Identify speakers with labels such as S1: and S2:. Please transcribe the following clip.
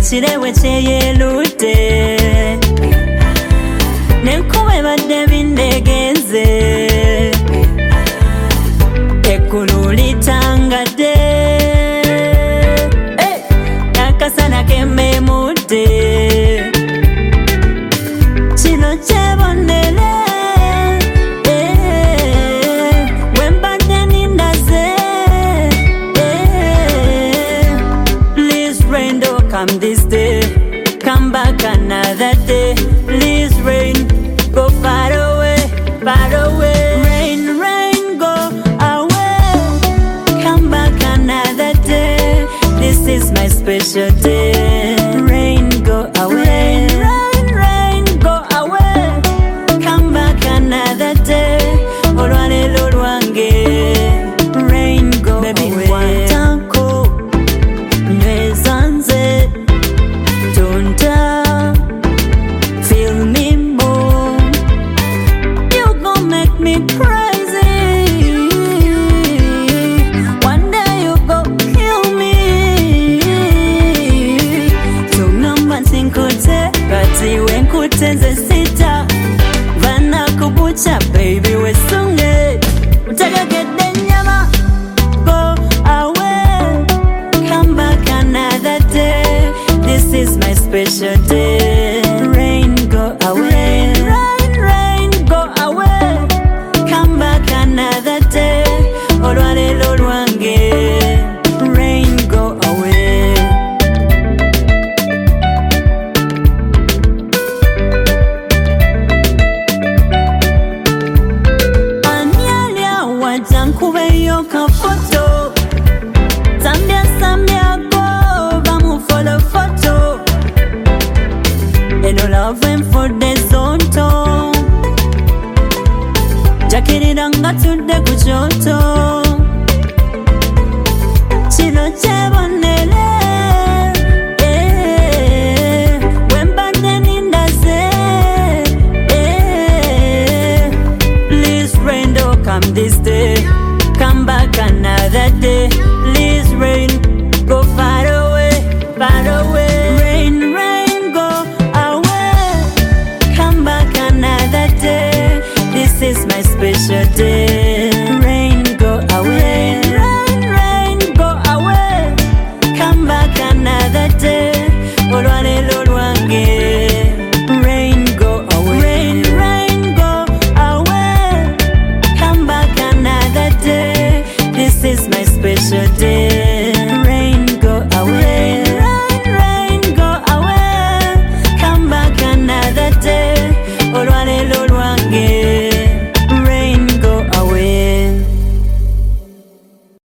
S1: Chirewe cheyelute Nenkuwe badde bindegeze Ekkulu litangade Nakasana kememute Kino kyebonere Wembadde nindaze Please rain, don't come this day. Come back another day. Please rain, go far away, far away. Rain, rain, go away. Come back another day. This is my special day. Rain, go away. Rain, rain, go away. Come back another day. Olwalelo lwange. Rain, go away. Baby, wantanko nywezanze tonta feel me more. You gon' make me crazy. One day you go kill me. Tungamba nsinkute kati wenkutenze sita vana kubucha baby wesunge utagagedde nyama. Go away, come back another day. This is my special day. Rain, go away. Rain, rain, go away. Come back another day. Olwalelo lwange. Rain, go away. Anyalia wajankubeyo kafoto. Zambia, Zambia, go, vamos follow photo. Eno love and for the zonto. Jakiriranga tudde ku kyoto. Kino kyebonere wembadde nindaze. Please rain, don't come this day. Come back another day. Please rain, go far away, far away. Rain, rain, go away. Come back another day. This is my special day.